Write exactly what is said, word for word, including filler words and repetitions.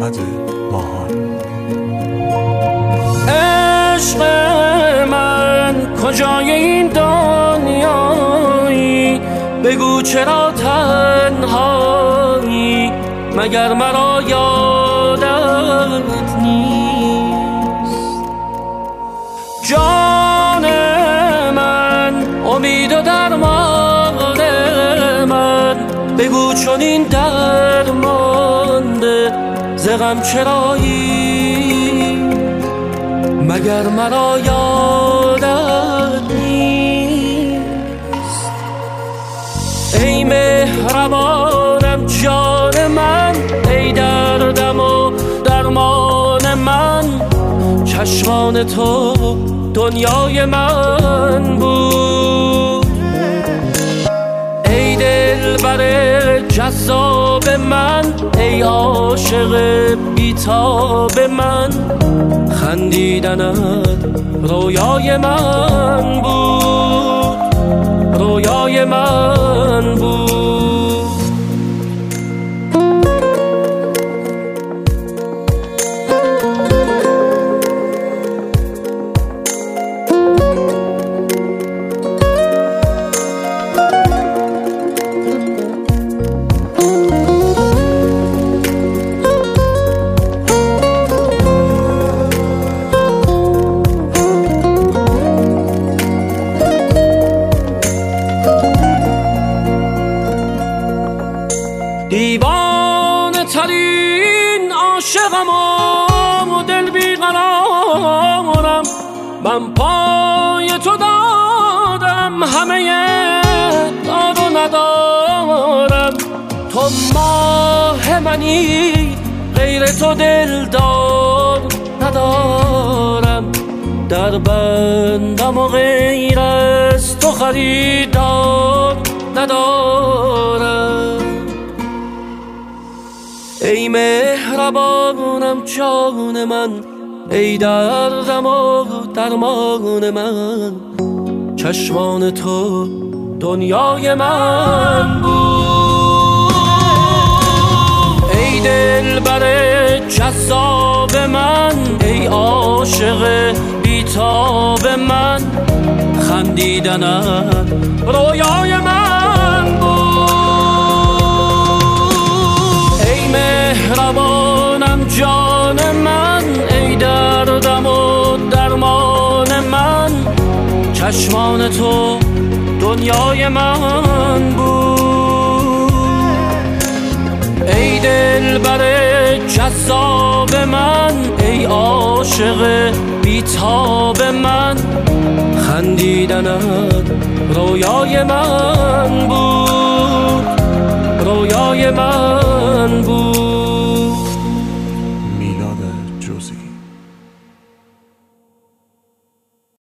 محمد ماهان. عشق من کجای این دنیایی، بگو چرا تنهایی، مگر مرا یادت نیست؟ جان من، امید و درمان من، بگو چون این درمانده ز غم چرایی، مگر مرا یادت نیست؟ ای مهربانم جان من، ای دردم و درمان من، چشمان تو دنیای من بود. ای دلبر جذاب من، ای عاشق بی‌تاب من، خندیدنت رویای من بود، رویای من بود. دیوانه ترین عاشقم و دل بیقرارم، من پای تو دادم همه دار و ندارم. تو ماه منی، غیر تو دلدار ندارم، در بندم و غیر از تو خریدار ندارم. ای مهربانم جان من، ای دردم و درمان من، چشمان تو دنیای من بود. ای دلبر جذاب من، ای عاشق بی‌تاب من، خندیدنت رویای من بود. ای مهربانم جان من، ای دردم و درمان من، چشمان تو دنیای من بود. ای دلبر جذاب من، ای عاشق بی‌تاب من، خندیدنت رویای من بود، رویای من.